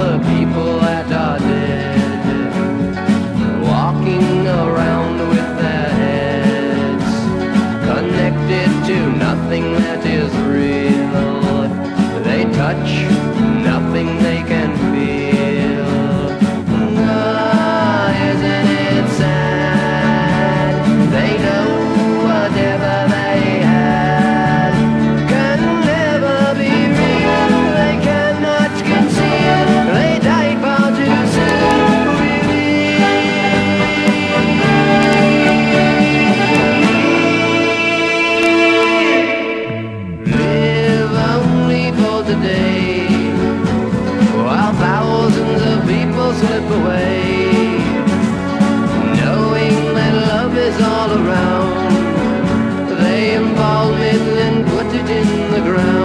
the people that are dead, walking around with their heads connected to nothing that is real. They touch nothing they can feel. Isn't it sad? They know whatever they had can never be real. They cannot conceal. They died far too soon. Live only for today, while thousands of people slip away, knowing that love is all around. They embalm it and put it in the ground.